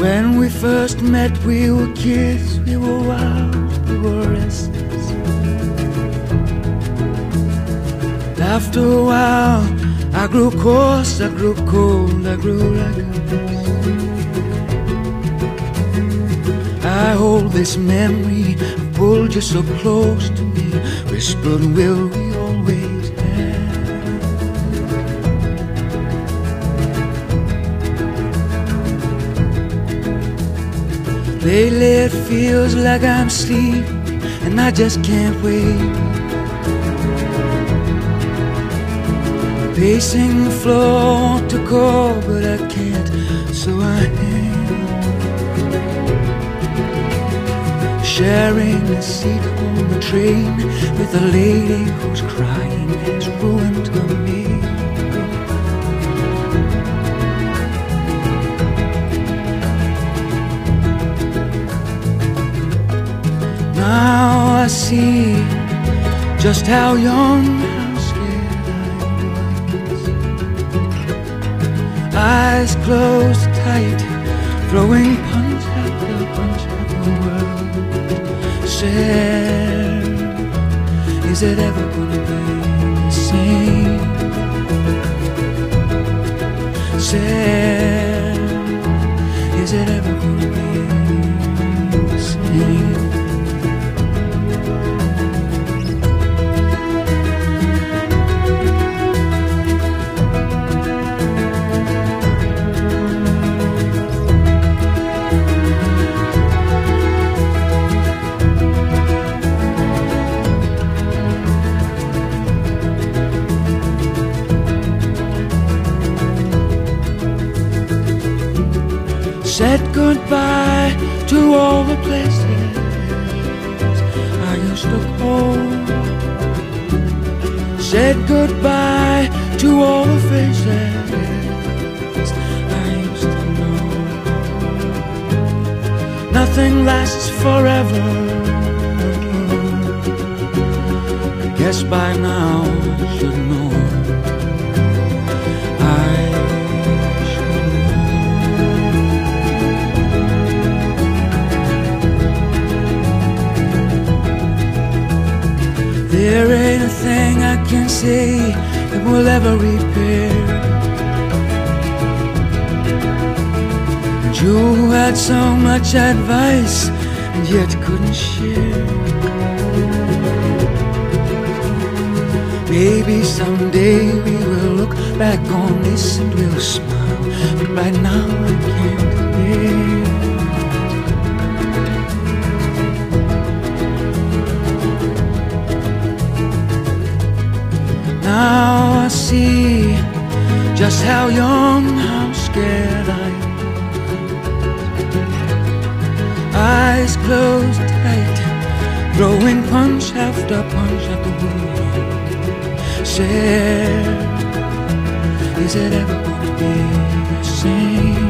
When we first met, we were kids, we were wild, we were restless. After a while, I grew coarse, I grew cold, I grew like ice. I hold this memory, I pulled you so close to me, whispered, will we always have? Lately it feels like I'm sleeping, and I just can't wait. Pacing the floor to call, but I can't, so I am sharing a seat on the train with a lady who's crying has ruined her makeup. Now I see just how young, how scared I was. Eyes closed tight, throwing punch after punch at the world. Said, is it ever gonna be the same? Said, is it ever gonna be the same? Said goodbye to all the places I used to call. Said goodbye to all the faces I used to know. Nothing lasts forever. I guess by now I should know. There ain't a thing I can say that will ever repair. And you had so much advice and yet couldn't share. Maybe someday we will look back on this and we'll smile, but right now I can't bear. Now I see just how young, how scared I was. Eyes closed tight, throwing punch after punch at the world. Said, is it ever gonna be the same?